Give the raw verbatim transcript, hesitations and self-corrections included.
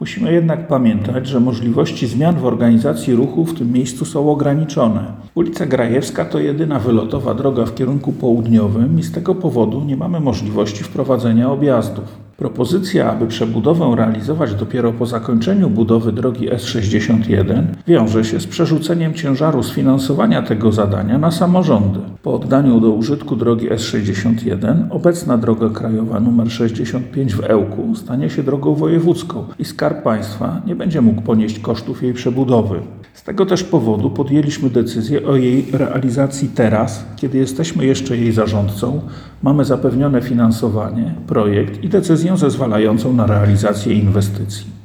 Musimy jednak pamiętać, że możliwości zmian w organizacji ruchu w tym miejscu są ograniczone. Ulica Grajewska to jedyna wylotowa droga w kierunku południowym i z tego powodu nie mamy możliwości wprowadzenia objazdów. Propozycja, aby przebudowę realizować dopiero po zakończeniu budowy drogi S sześćdziesiąt jeden, wiąże się z przerzuceniem ciężaru sfinansowania tego zadania na samorządy. Po oddaniu do użytku drogi S sześćdziesiąt jeden obecna droga krajowa nr sześćdziesiąt pięć w Ełku stanie się drogą wojewódzką i Skarb Państwa nie będzie mógł ponieść kosztów jej przebudowy. Z tego też powodu podjęliśmy decyzję o jej realizacji teraz, kiedy jesteśmy jeszcze jej zarządcą, mamy zapewnione finansowanie, projekt i decyzję zezwalającą na realizację inwestycji.